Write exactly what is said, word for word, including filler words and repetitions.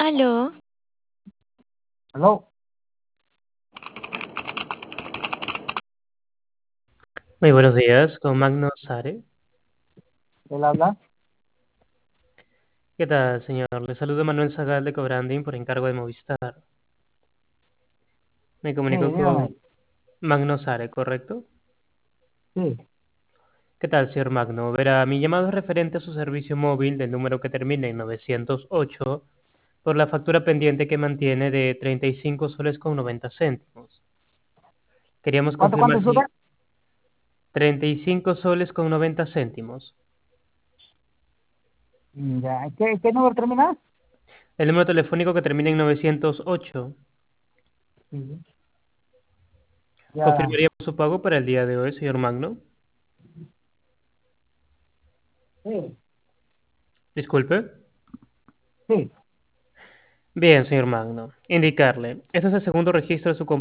Aló, Aló, Muy buenos días, con Magno Sare. él habla. ¿Qué tal, señor? Le saluda Manuel Zagal de Cobranding por encargo de Movistar. Me Sí, comunico dígame. con Magno Sare, ¿correcto? Sí. ¿Qué tal, señor Magno? Verá, mi llamado es referente a su servicio móvil del número que termina en novecientos ocho por la factura pendiente que mantiene de treinta y cinco soles con noventa céntimos. Queríamos ¿Cuánto, confirmar cuánto sube? si treinta y cinco soles con noventa céntimos. Mm, Ya, ¿qué, qué número termina? El número telefónico que termina en novecientos ocho. Sí. Ya, ¿Confirmaríamos su pago para el día de hoy, señor Magno? sí, Disculpe. sí. Bien, señor Magno. Indicarle, este es el segundo registro de su